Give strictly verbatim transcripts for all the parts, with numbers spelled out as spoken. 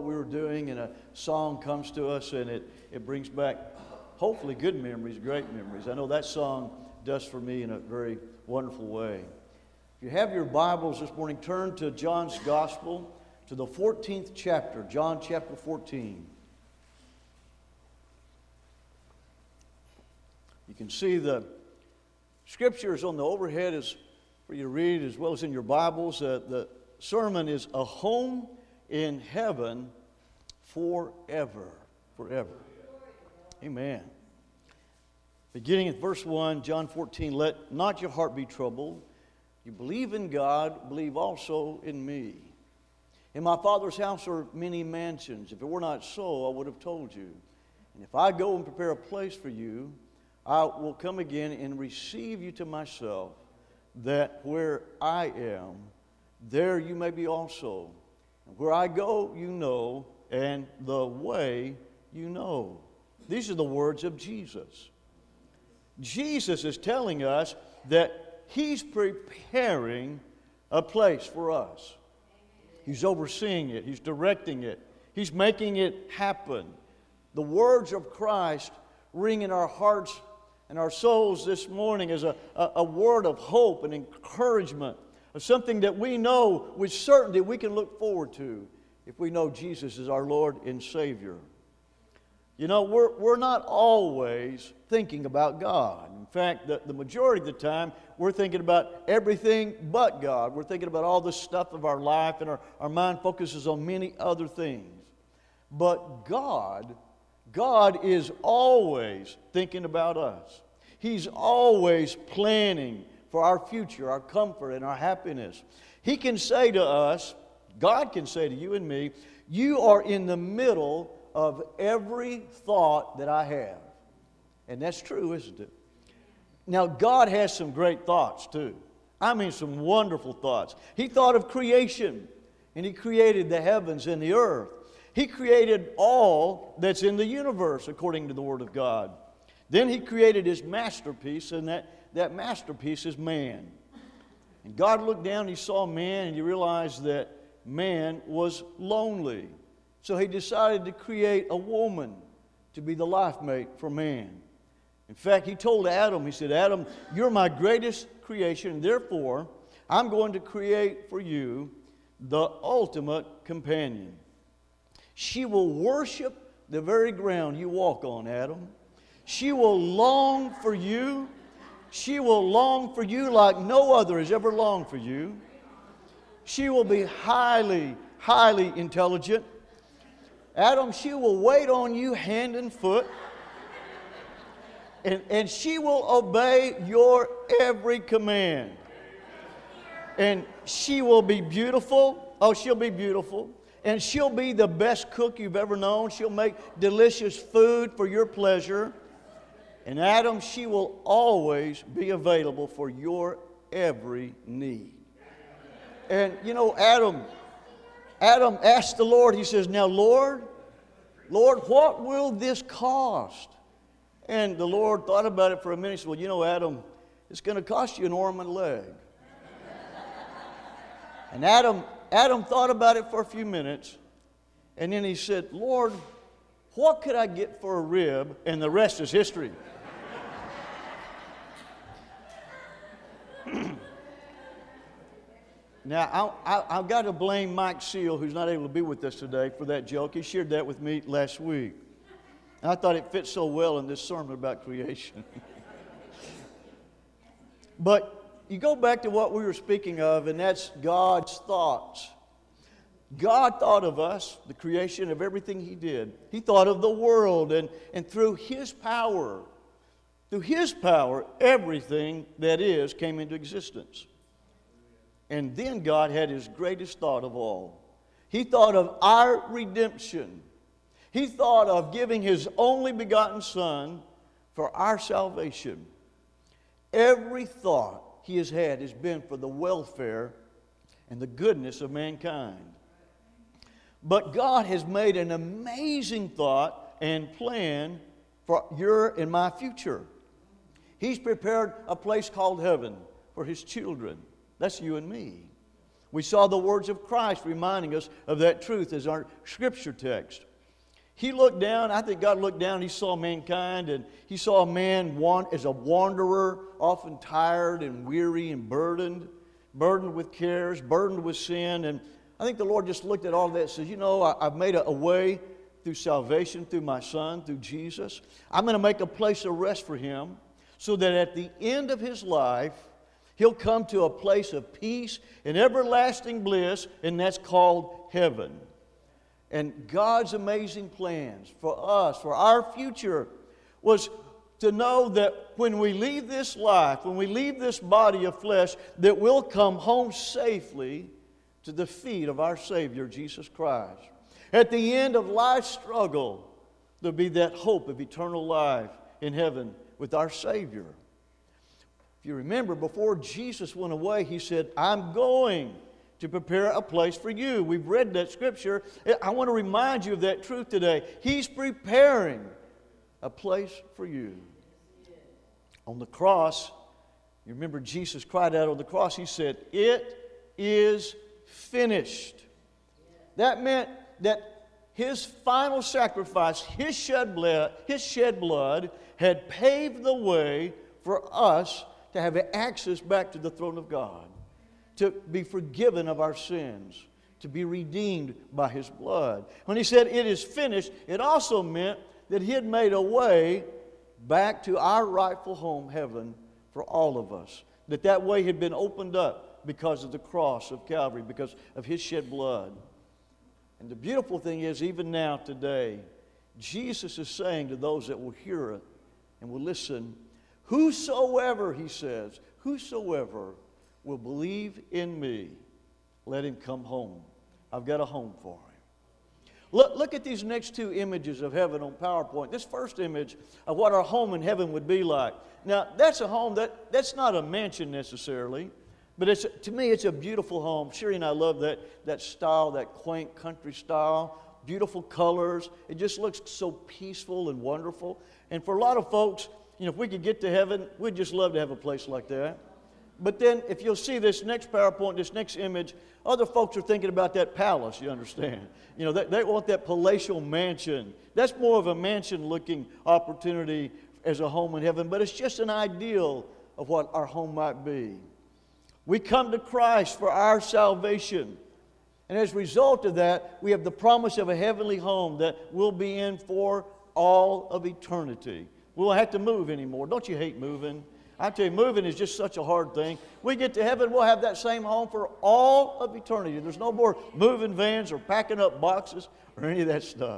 what we were doing, and a song comes to us, and it, it brings back, hopefully, good memories, great memories. I know that song does for me in a very wonderful way. If you have your Bibles this morning, turn to John's Gospel, to the fourteenth chapter, John chapter fourteen. You can see the scriptures on the overhead is for you to read, as well as in your Bibles. Uh, the sermon is A Home in Heaven Forever. Forever. Amen. Beginning at verse one, John fourteen, let not your heart be troubled. You believe in God, believe also in me. In my Father's house are many mansions. If it were not so, I would have told you. And if I go and prepare a place for you, I will come again and receive you to myself, that where I am, there you may be also. And where I go, you know, and the way you know. These are the words of Jesus. Jesus is telling us that He's preparing a place for us. He's overseeing it. He's directing it. He's making it happen. The words of Christ ring in our hearts and our souls this morning as a, a, a word of hope and encouragement, of something that we know with certainty we can look forward to if we know Jesus is our Lord and Savior. You know, we're, we're not always thinking about God. In fact, the, the majority of the time, we're thinking about everything but God. We're thinking about all the stuff of our life, and our, our mind focuses on many other things. But God, God is always thinking about us. He's always planning for our future, our comfort, and our happiness. He can say to us, God can say to you and me, you are in the middle of every thought that I have. And that's true, isn't it? Now, God has some great thoughts, too. I mean, some wonderful thoughts. He thought of creation, and He created the heavens and the earth. He created all that's in the universe, according to the Word of God. Then He created His masterpiece, and that, that masterpiece is man. And God looked down, and He saw man, and He realized that man was lonely. So He decided to create a woman to be the life mate for man. In fact, He told Adam, He said, Adam, you're my greatest creation, and therefore I'm going to create for you the ultimate companion. She will worship the very ground you walk on, Adam. She will long for you. She will long for you like no other has ever longed for you. She will be highly, highly intelligent. Adam, she will wait on you hand and foot. And, and she will obey your every command. And she will be beautiful. Oh, she'll be beautiful. And she'll be the best cook you've ever known. She'll make delicious food for your pleasure. And Adam, she will always be available for your every need. And you know, Adam, Adam asked the Lord, he says, now Lord, Lord, what will this cost? And the Lord thought about it for a minute. He said, well, you know, Adam, it's going to cost you an arm and a leg. And Adam, Adam thought about it for a few minutes. And then he said, Lord, what could I get for a rib? And the rest is history. Now, I, I, I've got to blame Mike Seal, who's not able to be with us today, for that joke. He shared that with me last week. And I thought it fit so well in this sermon about creation. But you go back to what we were speaking of, and that's God's thoughts. God thought of us, the creation of everything He did. He thought of the world, and, and through His power, through His power, everything that is came into existence. And then God had His greatest thought of all. He thought of our redemption. He thought of giving His only begotten Son for our salvation. Every thought He has had has been for the welfare and the goodness of mankind. But God has made an amazing thought and plan for your and my future. He's prepared a place called heaven for His children. That's you and me. We saw the words of Christ reminding us of that truth as our scripture text. He looked down, I think God looked down, He saw mankind, and He saw a man want, as a wanderer, often tired and weary and burdened, burdened with cares, burdened with sin. And I think the Lord just looked at all that and says, you know, I, I've made a, a way through salvation, through my Son, through Jesus. I'm going to make a place of rest for him so that at the end of his life, he'll come to a place of peace and everlasting bliss, and that's called heaven. And God's amazing plans for us, for our future, was to know that when we leave this life, when we leave this body of flesh, that we'll come home safely to the feet of our Savior, Jesus Christ. At the end of life's struggle, there'll be that hope of eternal life in heaven with our Savior. If you remember, before Jesus went away, He said, I'm going to prepare a place for you. We've read that scripture. I want to remind you of that truth today. He's preparing a place for you. On the cross, you remember Jesus cried out on the cross. He said, it is finished. That meant that His final sacrifice, His shed blood, His shed blood had paved the way for us to have access back to the throne of God, to be forgiven of our sins, to be redeemed by His blood. When He said it is finished, it also meant that He had made a way back to our rightful home, heaven, for all of us. That that way had been opened up because of the cross of Calvary, because of His shed blood. And the beautiful thing is, even now, today, Jesus is saying to those that will hear it and will listen, whosoever, He says, whosoever will believe in me, let him come home. I've got a home for him. Look, look at these next two images of heaven on PowerPoint. This first image of what our home in heaven would be like. Now, that's a home, that, that's not a mansion necessarily, but it's, to me, it's a beautiful home. Sherry and I love that, that style, that quaint country style. Beautiful colors. It just looks so peaceful and wonderful. And for a lot of folks, you know, if we could get to heaven, we'd just love to have a place like that. But then, if you'll see this next PowerPoint, this next image, other folks are thinking about that palace, you understand. You know, they, they want that palatial mansion. That's more of a mansion-looking opportunity as a home in heaven, but it's just an ideal of what our home might be. We come to Christ for our salvation. And as a result of that, we have the promise of a heavenly home that we'll be in for all of eternity. We won't have to move anymore. Don't you hate moving? I tell you, moving is just such a hard thing. We get to heaven, we'll have that same home for all of eternity. There's no more moving vans or packing up boxes or any of that stuff.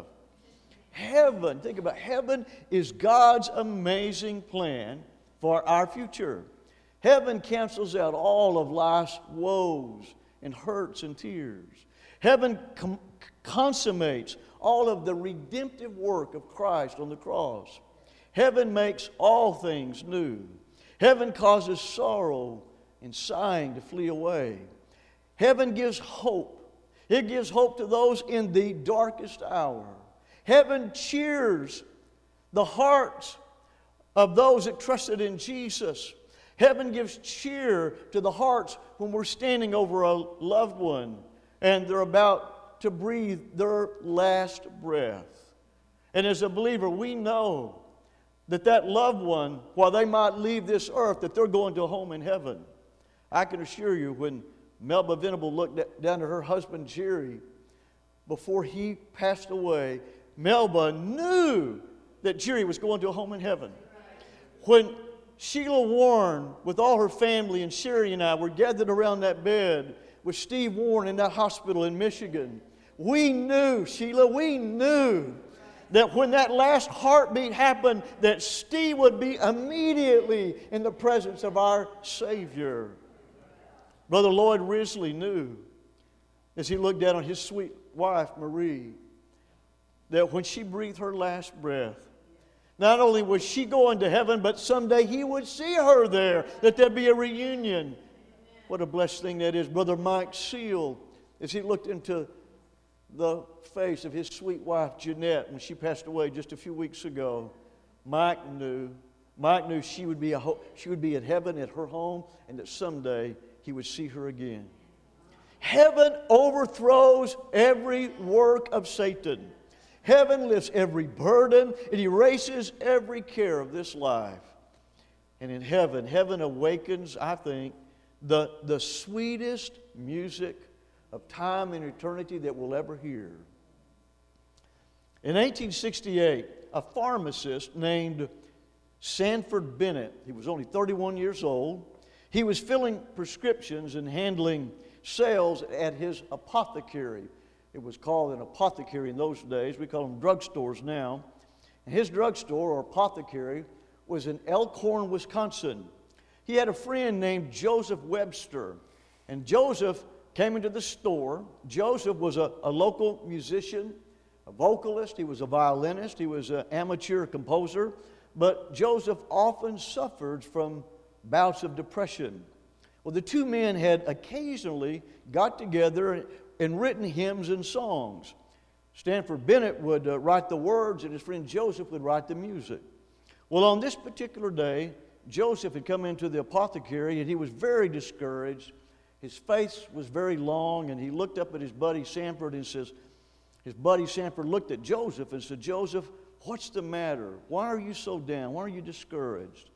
Heaven, think about it. Heaven is God's amazing plan for our future. Heaven cancels out all of life's woes and hurts and tears. Heaven com- consummates all of the redemptive work of Christ on the cross. Heaven makes all things new. Heaven causes sorrow and sighing to flee away. Heaven gives hope. It gives hope to those in the darkest hour. Heaven cheers the hearts of those that trusted in Jesus. Heaven gives cheer to the hearts when we're standing over a loved one and they're about to breathe their last breath. And as a believer, we know that that loved one, while they might leave this earth, that they're going to a home in heaven. I can assure you, when Melba Venable looked down at her husband, Jerry, before he passed away, Melba knew that Jerry was going to a home in heaven. When Sheila Warren, with all her family, and Sherry and I were gathered around that bed with Steve Warren in that hospital in Michigan, we knew, Sheila, we knew that when that last heartbeat happened, that Steve would be immediately in the presence of our Savior. Brother Lloyd Risley knew, as he looked down on his sweet wife, Marie, that when she breathed her last breath, not only was she going to heaven, but someday he would see her there, that there'd be a reunion. What a blessed thing that is. Brother Mike Seal, as he looked into the face of his sweet wife, Jeanette, when she passed away just a few weeks ago, Mike knew, Mike knew she would be a ho- she would be at heaven at her home, and that someday he would see her again. Heaven overthrows every work of Satan. Heaven lifts every burden. It erases every care of this life. And in heaven, heaven awakens, I think, the, the sweetest music of time and eternity that we'll ever hear. In eighteen sixty-eight, a pharmacist named Sanford Bennett, he was only thirty-one years old, he was filling prescriptions and handling sales at his apothecary. It was called an apothecary in those days. We call them drugstores now. And his drugstore or apothecary was in Elkhorn, Wisconsin. He had a friend named Joseph Webster. And Joseph came into the store. Joseph was a, a local musician, a vocalist. He was a violinist. He was an amateur composer. But Joseph often suffered from bouts of depression. Well, the two men had occasionally got together and written hymns and songs. Sanford Bennett would uh, write the words, and his friend Joseph would write the music. Well, on this particular day, Joseph had come into the apothecary, and he was very discouraged. His face was very long, and he looked up at his buddy Sanford and says, his buddy Sanford looked at Joseph and said, "Joseph, what's the matter? Why are you so down? Why are you discouraged?"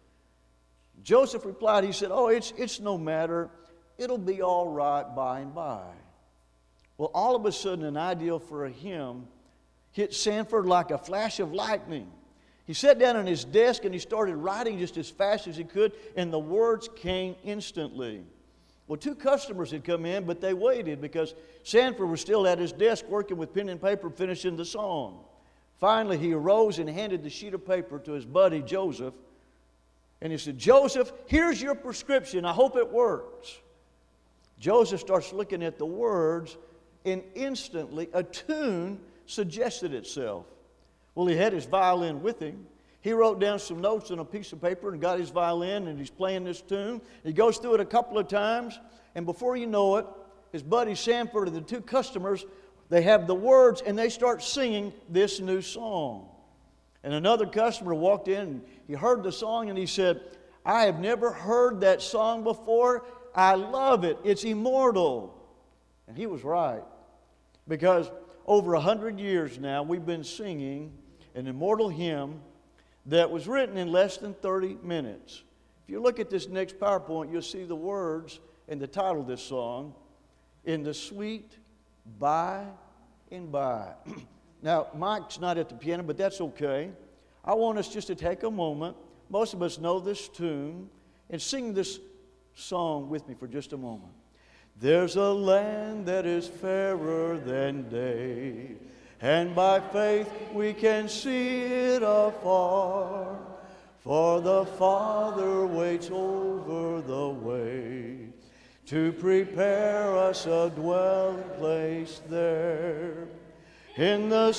Joseph replied, he said, "Oh, it's, it's no matter. It'll be all right by and by." Well, all of a sudden, an idea for a hymn hit Sanford like a flash of lightning. He sat down at his desk and he started writing just as fast as he could, and the words came instantly. Well, two customers had come in, but they waited because Sanford was still at his desk working with pen and paper, finishing the song. Finally, he arose and handed the sheet of paper to his buddy Joseph, and he said, "Joseph, here's your prescription. I hope it works." Joseph starts looking at the words, and instantly a tune suggested itself. Well, he had his violin with him. He wrote down some notes on a piece of paper and got his violin, and he's playing this tune. He goes through it a couple of times, and before you know it, his buddy Sanford and the two customers, they have the words, and they start singing this new song. And another customer walked in, and he heard the song, and he said, "I have never heard that song before. I love it. It's immortal." And he was right, because over a hundred years now, we've been singing an immortal hymn that was written in less than thirty minutes. If you look at this next PowerPoint, you'll see the words and the title of this song, "In the Sweet By and By." Now, Mike's not at the piano, but that's okay. I want us just to take a moment. Most of us know this tune, and sing this song with me for just a moment. There's a land that is fairer than day, and by faith we can see it afar, for the Father waits over the way to prepare us a dwelling place there. In the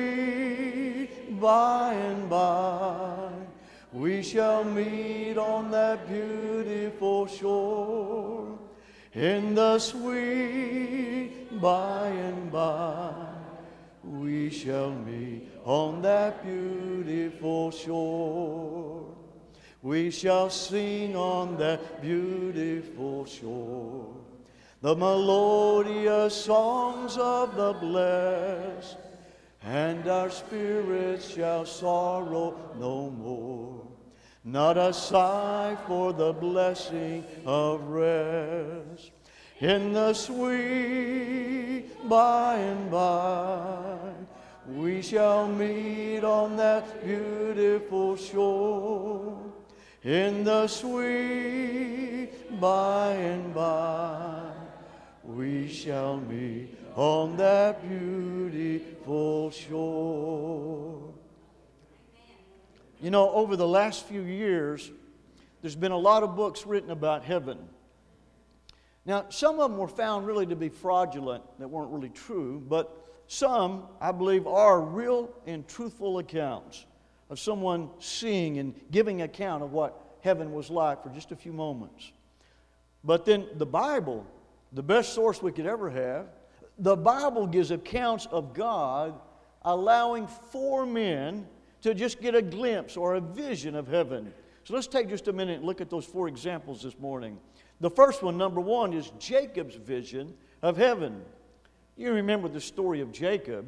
sweet by and by, we shall meet on that beautiful shore. In the sweet by and by, we shall meet on that beautiful shore. We shall sing on that beautiful shore the melodious songs of the blessed, and our spirits shall sorrow no more. Not a sigh for the blessing of rest. In the sweet by and by, we shall meet on that beautiful shore. In the sweet by and by, we shall meet on that beautiful shore. You know, over the last few years, there's been a lot of books written about heaven. Now, some of them were found really to be fraudulent, that weren't really true, but some, I believe, are real and truthful accounts of someone seeing and giving account of what heaven was like for just a few moments. But then the Bible, the best source we could ever have, the Bible gives accounts of God allowing four men to just get a glimpse or a vision of heaven. So let's take just a minute and look at those four examples this morning. The first one, number one, is Jacob's vision of heaven. You remember the story of Jacob.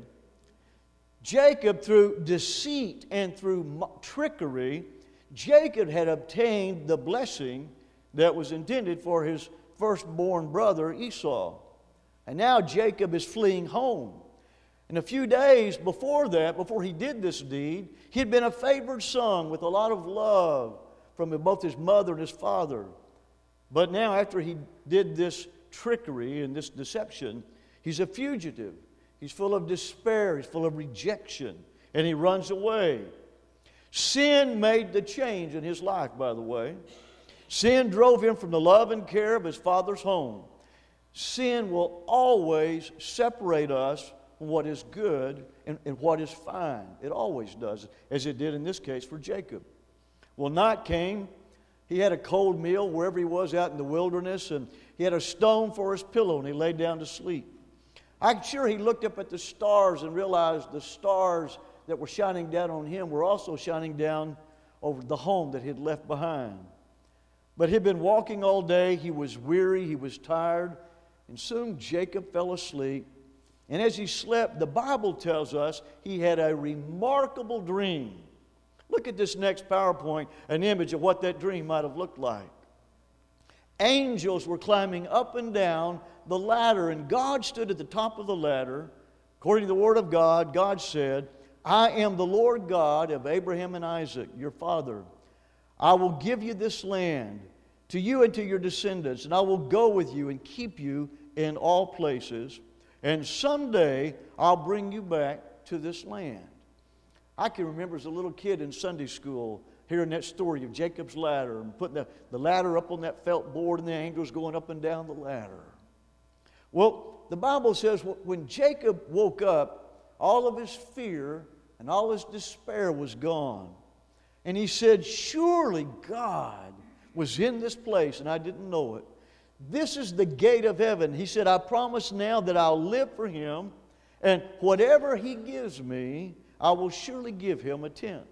Jacob, through deceit and through trickery, Jacob had obtained the blessing that was intended for his firstborn brother Esau. And now Jacob is fleeing home. And a few days before that, before he did this deed, he had been a favored son with a lot of love from both his mother and his father. But now, after he did this trickery and this deception, he's a fugitive. He's full of despair. He's full of rejection. And he runs away. Sin made the change in his life, by the way. Sin drove him from the love and care of his father's home. Sin will always separate us from what is good and, and what is fine. It always does, as it did in this case for Jacob. Well, night came. He had a cold meal wherever he was out in the wilderness, and he had a stone for his pillow, and he laid down to sleep. I'm sure he looked up at the stars and realized the stars that were shining down on him were also shining down over the home that he had left behind. But he'd been walking all day. He was weary. He was tired. And soon Jacob fell asleep. And as he slept, the Bible tells us he had a remarkable dream. Look at this next PowerPoint, an image of what that dream might have looked like. Angels were climbing up and down the ladder, and God stood at the top of the ladder. According to the Word of God, God said, I am the Lord God of Abraham and Isaac, your father. I will give you this land, to you and to your descendants, and I will go with you and keep you in all places, and someday I'll bring you back to this land. I can remember as a little kid in Sunday school hearing that story of Jacob's ladder and putting the, the ladder up on that felt board and the angels going up and down the ladder. Well, the Bible says when Jacob woke up, all of his fear and all his despair was gone. And he said, surely God was in this place and I didn't know it. This is the gate of heaven. He said, I promise now that I'll live for him, and whatever he gives me, I will surely give him a tenth.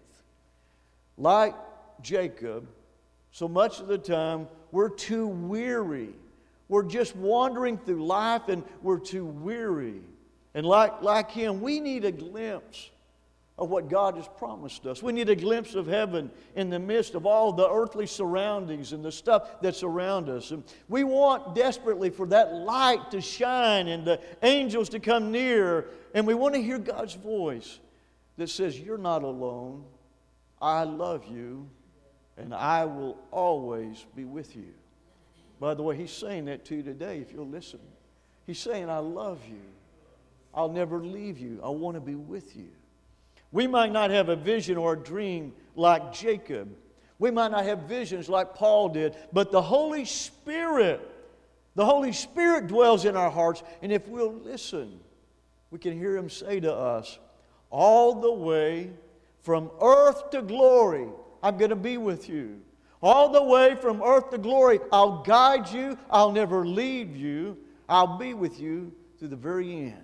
Like Jacob, so much of the time we're too weary. We're just wandering through life and we're too weary. And like, like him, we need a glimpse of what God has promised us. We need a glimpse of heaven in the midst of all the earthly surroundings and the stuff that's around us. And we want desperately for that light to shine and the angels to come near. And we want to hear God's voice that says, you're not alone. I love you, and I will always be with you. By the way, he's saying that to you today if you'll listen. He's saying, I love you. I'll never leave you. I want to be with you. We might not have a vision or a dream like Jacob. We might not have visions like Paul did, but the Holy Spirit, the Holy Spirit dwells in our hearts, and if we'll listen, we can hear him say to us, all the way from earth to glory, I'm going to be with you. All the way from earth to glory, I'll guide you. I'll never leave you. I'll be with you to the very end.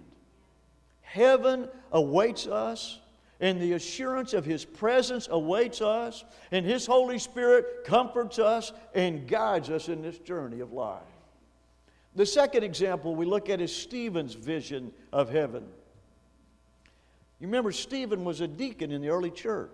Heaven awaits us, and the assurance of His presence awaits us, and His Holy Spirit comforts us and guides us in this journey of life. The second example we look at is Stephen's vision of heaven. You remember Stephen was a deacon in the early church.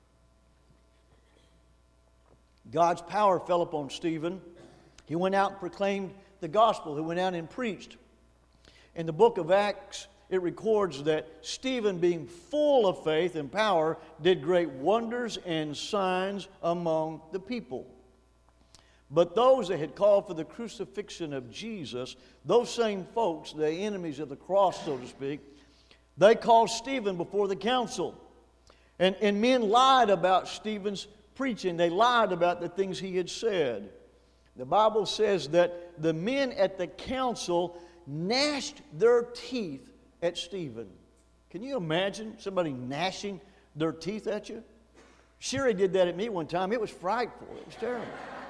God's power fell upon Stephen. He went out and proclaimed the gospel. He went out and preached. In the book of Acts, it records that Stephen, being full of faith and power, did great wonders and signs among the people. But those that had called for the crucifixion of Jesus, those same folks, the enemies of the cross, so to speak, they called Stephen before the council. And, and men lied about Stephen's preaching. They lied about the things he had said. The Bible says that the men at the council gnashed their teeth at Stephen. Can you imagine somebody gnashing their teeth at you? Sherry did that at me one time. It was frightful. It was terrible.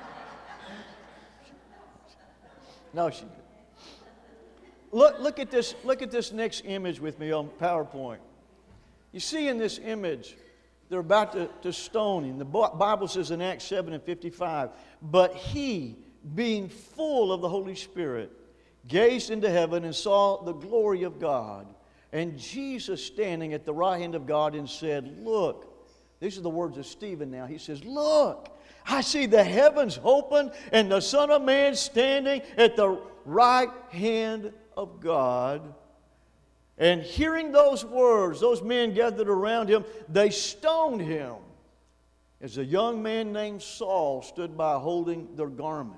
No, she didn't. Look, look at this, look at this next image with me on PowerPoint. You see in this image, they're about to, to stone him. The Bible says in Acts seven and fifty-five, but he, being full of the Holy Spirit, gazed into heaven and saw the glory of God, and Jesus standing at the right hand of God, and said, look, these are the words of Stephen now. He says, look, I see the heavens open and the Son of Man standing at the right hand of God. And hearing those words, those men gathered around him, they stoned him, as a young man named Saul stood by holding their garments.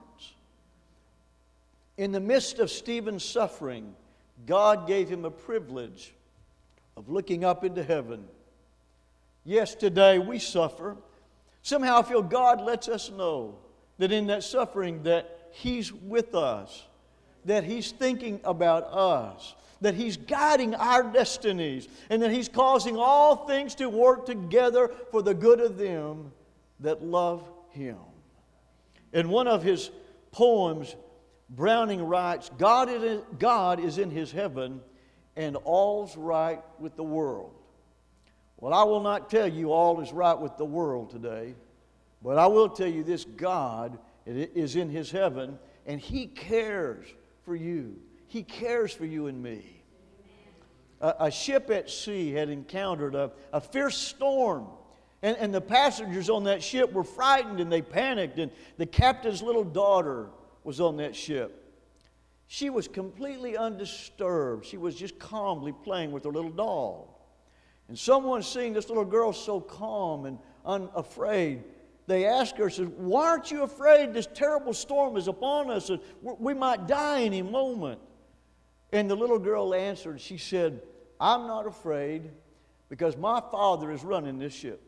In the midst of Stephen's suffering, God gave him a privilege of looking up into heaven. Yes, today we suffer. Somehow I feel God lets us know that in that suffering that He's with us, that He's thinking about us, that He's guiding our destinies, and that He's causing all things to work together for the good of them that love Him. In one of his poems, Browning writes, God is, God is in His heaven, and all's right with the world. Well, I will not tell you all is right with the world today, but I will tell you this: God is in His heaven, and He cares for you. He cares for you and me. A, a ship at sea had encountered a, a fierce storm, and, and the passengers on that ship were frightened and they panicked, and the captain's little daughter was on that ship. She was completely undisturbed. She was just calmly playing with her little doll. And someone seeing this little girl so calm and unafraid, they asked her, said, why aren't you afraid? This terrible storm is upon us, and we might die any moment. And the little girl answered, she said, I'm not afraid because my Father is running this ship.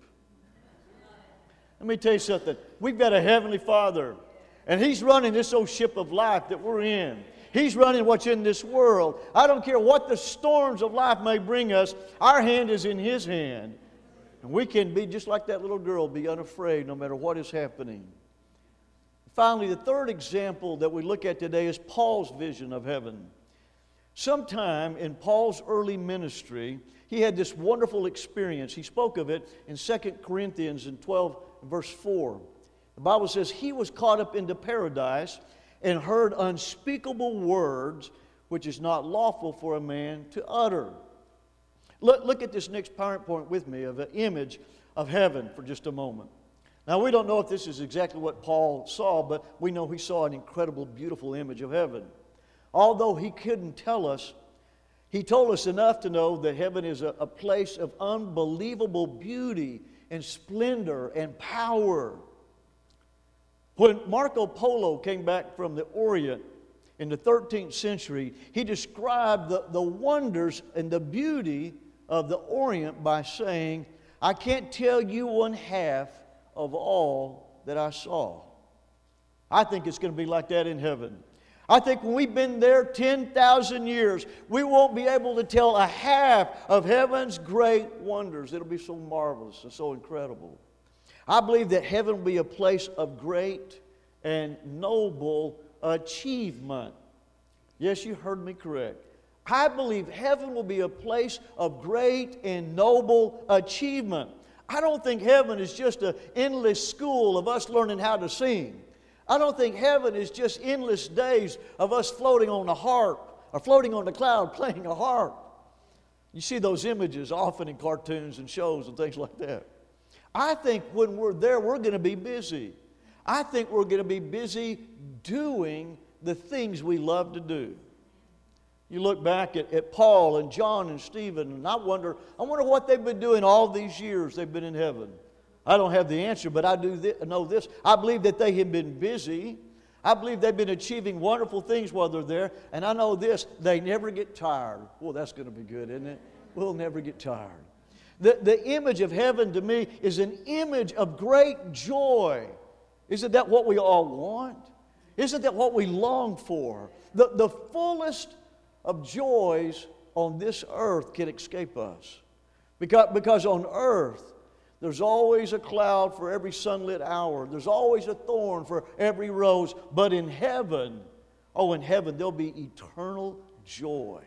Let me tell you something. We've got a Heavenly Father, and He's running this old ship of life that we're in. He's running what's in this world. I don't care what the storms of life may bring us. Our hand is in His hand. And we can be just like that little girl, be unafraid no matter what is happening. Finally, the third example that we look at today is Paul's vision of heaven. Sometime in Paul's early ministry, he had this wonderful experience. He spoke of it in Second Corinthians in twelve, verse four. The Bible says, he was caught up into paradise and heard unspeakable words which is not lawful for a man to utter. Look, look at this next PowerPoint with me of an image of heaven for just a moment. Now, we don't know if this is exactly what Paul saw, but we know he saw an incredible, beautiful image of heaven. Although he couldn't tell us, he told us enough to know that heaven is a, a place of unbelievable beauty and splendor and power. When Marco Polo came back from the Orient in the thirteenth century, he described the, the wonders and the beauty of the Orient by saying, I can't tell you one half of all that I saw. I think it's going to be like that in heaven. I think when we've been there ten thousand years, we won't be able to tell a half of heaven's great wonders. It'll be so marvelous and so incredible. I believe that heaven will be a place of great and noble achievement. Yes, you heard me correct. I believe heaven will be a place of great and noble achievement. I don't think heaven is just an endless school of us learning how to sing. I don't think heaven is just endless days of us floating on a harp or floating on the cloud playing a harp. You see those images often in cartoons and shows and things like that. I think when we're there, we're going to be busy. I think we're going to be busy doing the things we love to do. You look back at, at Paul and John and Stephen, and I wonder, I wonder what they've been doing all these years they've been in heaven. I don't have the answer, but I do th- know this. I believe that they have been busy. I believe they've been achieving wonderful things while they're there. And I know this, they never get tired. Well, that's going to be good, isn't it? We'll never get tired. The, the image of heaven to me is an image of great joy. Isn't that what we all want? Isn't that what we long for? The, the fullest of joys on this earth can escape us. Because, because on earth, there's always a cloud for every sunlit hour. There's always a thorn for every rose. But in heaven, oh, in heaven, there'll be eternal joy.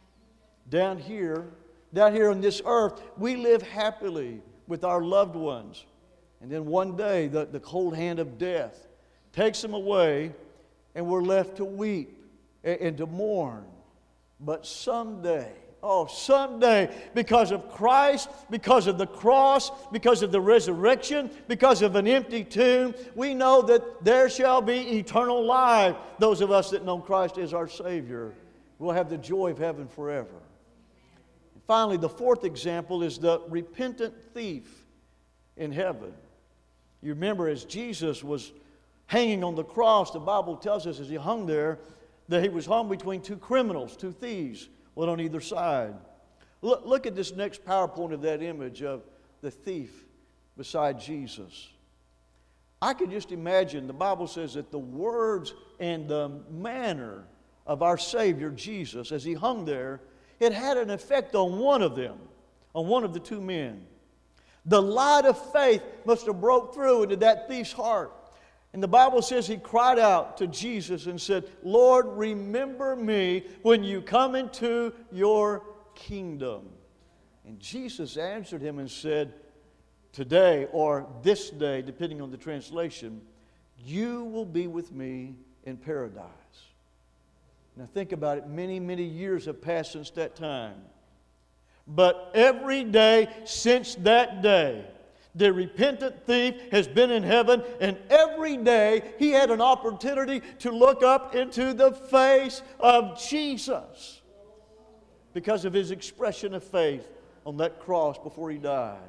Down here, down here on this earth, we live happily with our loved ones. And then one day, the, the cold hand of death takes them away, and we're left to weep and, and to mourn. But someday, oh, someday, because of Christ, because of the cross, because of the resurrection, because of an empty tomb, we know that there shall be eternal life. Those of us that know Christ as our Savior will have the joy of heaven forever. And finally, the fourth example is the repentant thief in heaven. You remember, as Jesus was hanging on the cross, the Bible tells us as He hung there that He was hung between two criminals, two thieves, one on either side. Look, look at this next PowerPoint of that image of the thief beside Jesus. I can just imagine, the Bible says that the words and the manner of our Savior Jesus as He hung there, it had an effect on one of them, on one of the two men. The light of faith must have broke through into that thief's heart. And the Bible says he cried out to Jesus and said, Lord, remember me when you come into your kingdom. And Jesus answered him and said, today or this day, depending on the translation, you will be with me in paradise. Now think about it. Many, many years have passed since that time. But every day since that day, the repentant thief has been in heaven, and every day he had an opportunity to look up into the face of Jesus because of his expression of faith on that cross before he died.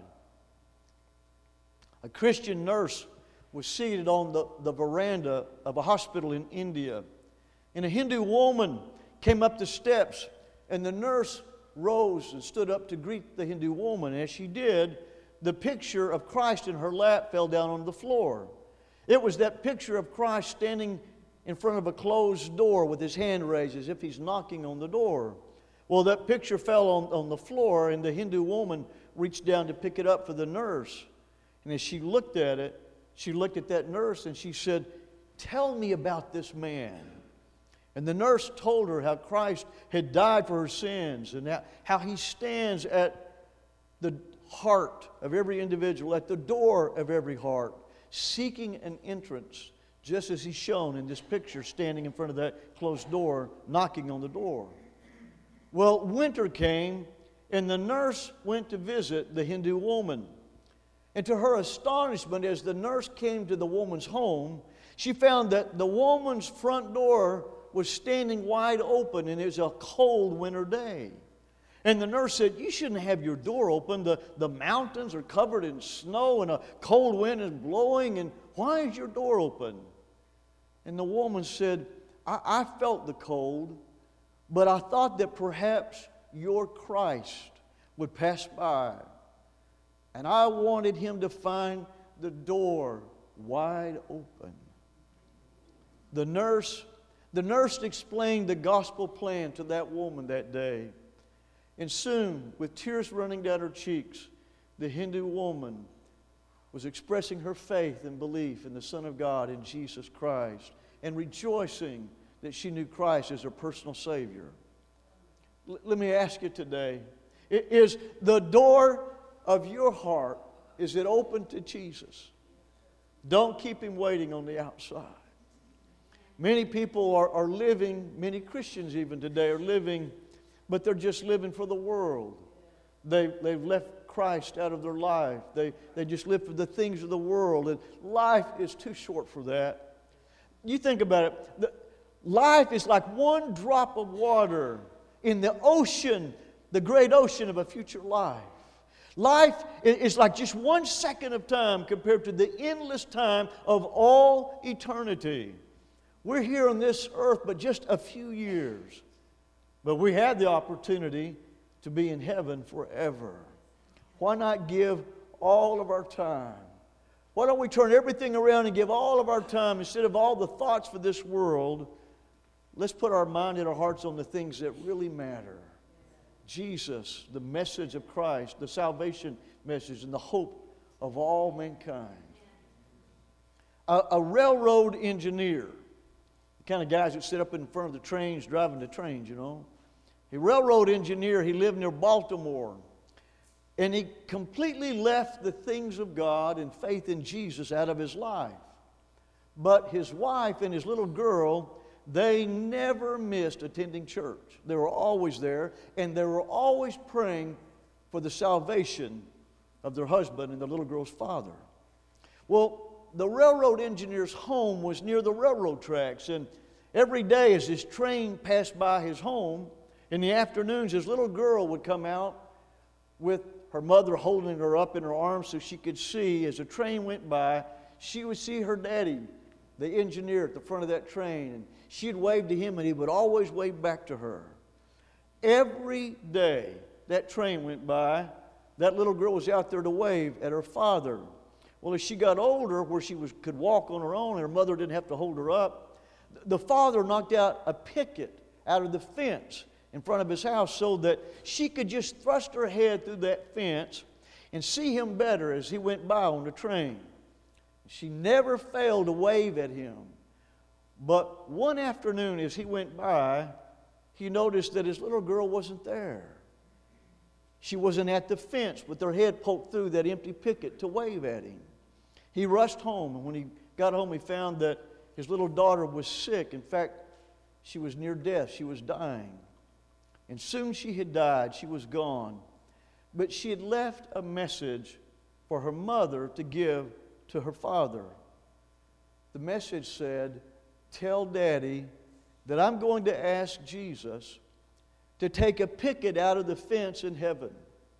A Christian nurse was seated on the, the veranda of a hospital in India, and a Hindu woman came up the steps, and the nurse rose and stood up to greet the Hindu woman. As she did, the picture of Christ in her lap fell down on the floor. It was that picture of Christ standing in front of a closed door with his hand raised as if he's knocking on the door. Well, that picture fell on, on the floor, and the Hindu woman reached down to pick it up for the nurse. And as she looked at it, she looked at that nurse and she said, tell me about this man. And the nurse told her how Christ had died for her sins and how, how he stands at the heart of every individual, at the door of every heart, seeking an entrance, just as he's shown in this picture, standing in front of that closed door, knocking on the door. Well, winter came, and the nurse went to visit the Hindu woman. And to her astonishment, as the nurse came to the woman's home, she found that the woman's front door was standing wide open, and it was a cold winter day. And the nurse said, you shouldn't have your door open. The, the mountains are covered in snow, and a cold wind is blowing, and why is your door open? And the woman said, I, I felt the cold, but I thought that perhaps your Christ would pass by. And I wanted him to find the door wide open. The nurse, the nurse explained the gospel plan to that woman that day. And soon, with tears running down her cheeks, the Hindu woman was expressing her faith and belief in the Son of God, in Jesus Christ, and rejoicing that she knew Christ as her personal Savior. L- let me ask you today, is the door of your heart, is it open to Jesus? Don't keep him waiting on the outside. Many people are, are living, many Christians even today are living, but they're just living for the world. They, they've left Christ out of their life. They, they just live for the things of the world. And life is too short for that. You think about it. The, life is like one drop of water in the ocean, the great ocean of a future life. Life is like just one second of time compared to the endless time of all eternity. We're here on this earth but just a few years. But we had the opportunity to be in heaven forever. Why not give all of our time? Why don't we turn everything around and give all of our time instead of all the thoughts for this world? Let's put our mind and our hearts on the things that really matter. Jesus, the message of Christ, the salvation message, and the hope of all mankind. A, a railroad engineer, the kind of guys that sit up in front of the trains, driving the trains, you know. A railroad engineer, he lived near Baltimore. And he completely left the things of God and faith in Jesus out of his life. But his wife and his little girl, they never missed attending church. They were always there, and they were always praying for the salvation of their husband and the little girl's father. Well, the railroad engineer's home was near the railroad tracks, and every day as his train passed by his home, in the afternoons, his little girl would come out with her mother holding her up in her arms so she could see. As the train went by, she would see her daddy, the engineer, at the front of that train, and she'd wave to him, and he would always wave back to her. Every day that train went by, that little girl was out there to wave at her father. Well, as she got older, where she was, could walk on her own and her mother didn't have to hold her up, the father knocked out a picket out of the fence in front of his house so that she could just thrust her head through that fence and see him better as he went by on the train. She never failed to wave at him. But one afternoon as he went by, he noticed that his little girl wasn't there. She wasn't at the fence with her head poked through that empty picket to wave at him. He rushed home, and when he got home, he found that his little daughter was sick. In fact, she was near death. She was dying. And soon she had died. She was gone. But she had left a message for her mother to give to her father. The message said, "Tell Daddy that I'm going to ask Jesus to take a picket out of the fence in heaven.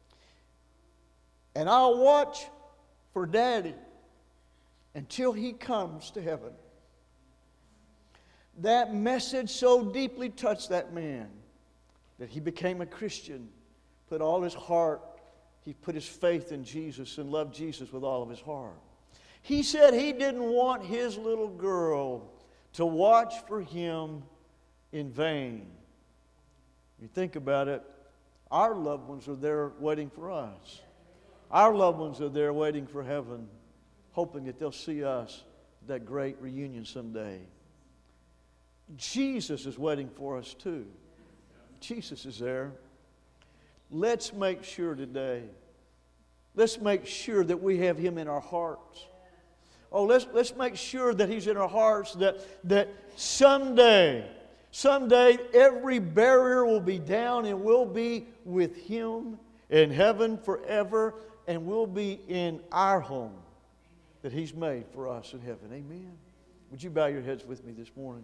And I'll watch for Daddy until he comes to heaven." That message so deeply touched that man that he became a Christian, put all his heart, he put his faith in Jesus and loved Jesus with all of his heart. He said he didn't want his little girl to watch for him in vain. You think about it, our loved ones are there waiting for us. Our loved ones are there waiting for heaven, hoping that they'll see us at that great reunion someday. Jesus is waiting for us too. Jesus is there. Let's make sure today, let's make sure that we have Him in our hearts. Oh, let's, let's make sure that He's in our hearts, that, that someday, someday every barrier will be down and we'll be with Him in heaven forever, and we'll be in our home that He's made for us in heaven. Amen. Would you bow your heads with me this morning?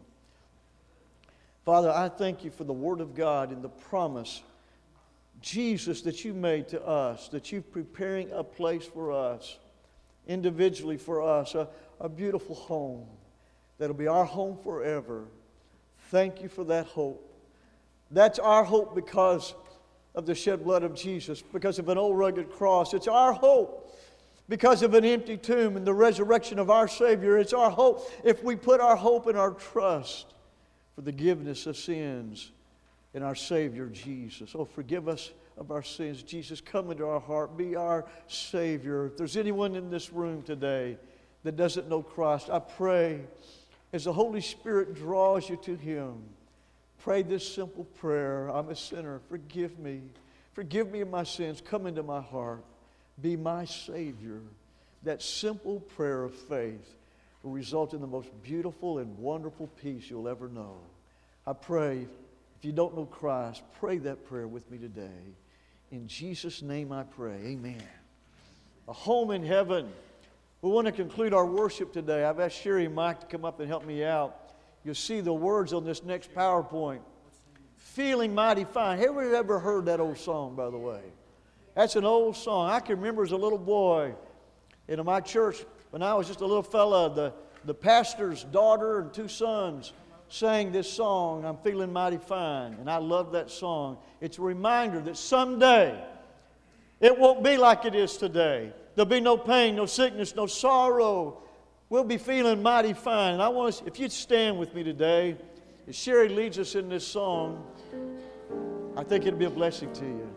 Father, I thank You for the Word of God and the promise, Jesus, that You made to us, that You're preparing a place for us, individually for us, a, a beautiful home that'll be our home forever. Thank You for that hope. That's our hope because of the shed blood of Jesus, because of an old rugged cross. It's our hope because of an empty tomb and the resurrection of our Savior. It's our hope if we put our hope and our trust for the forgiveness of sins in our Savior Jesus. Oh, forgive us of our sins. Jesus, come into our heart. Be our Savior. If there's anyone in this room today that doesn't know Christ, I pray as the Holy Spirit draws you to Him, pray this simple prayer. I'm a sinner. Forgive me. Forgive me of my sins. Come into my heart. Be my Savior. That simple prayer of faith will result in the most beautiful and wonderful peace you'll ever know. I pray, if you don't know Christ, pray that prayer with me today. In Jesus' name I pray. Amen. A home in heaven. We want to conclude our worship today. I've asked Sherry and Mike to come up and help me out. You'll see the words on this next PowerPoint. Feeling mighty fine. Have you ever heard that old song, by the way? That's an old song. I can remember as a little boy in my church, when I was just a little fella, the, the pastor's daughter and two sons sang this song, I'm Feeling Mighty Fine. And I love that song. It's a reminder that someday it won't be like it is today. There'll be no pain, no sickness, no sorrow. We'll be feeling mighty fine. And I want to, if you'd stand with me today, as Sherry leads us in this song, I think it'll be a blessing to you.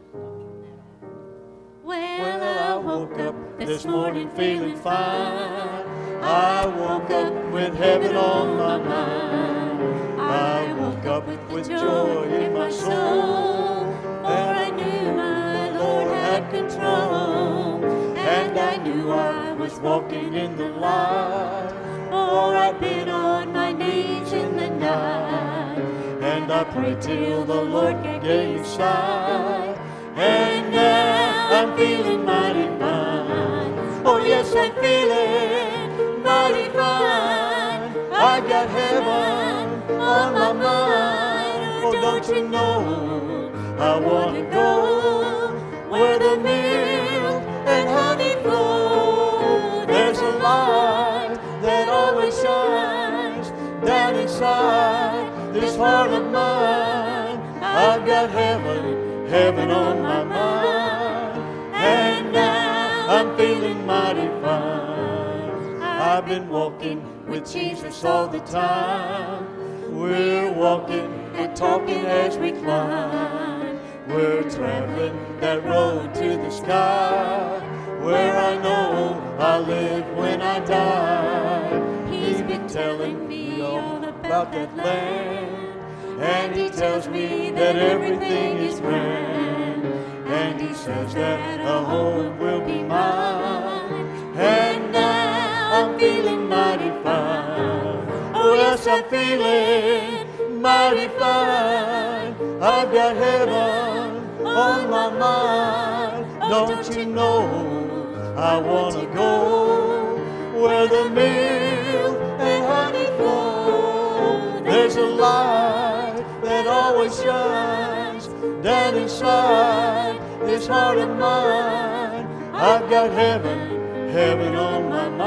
Well, I woke up this morning feeling fine. I woke up with heaven on my mind. I woke up with joy in my soul, for I knew my Lord had control, and I knew I was walking in the light, for I'd been on my knees in the night. sky. And I prayed till the Lord gave me sight. And now I'm feeling mighty fine. Oh yes, I'm feeling mighty fine. I got heaven on my mind. Oh, don't you know I want to go where the milk and honey flow. There's a light that always shines down inside this heart of mine. I've got heaven, heaven on my mind. And now I'm feeling mighty fine. I've been walking with Jesus all the time. We're walking and talking as we climb. We're traveling that road to the sky, where I know I'll live when I die. He's been telling me all about that land, and he tells me that everything is grand. And he says that a home will be mine. And now I'm feeling mighty fine. Oh yes, I'm feeling mighty fine. I've got heaven on my mind. Don't you know I want to go where the milk and honey flow. There's a light that always shines down inside this heart of mine. I've got heaven, heaven on my mind.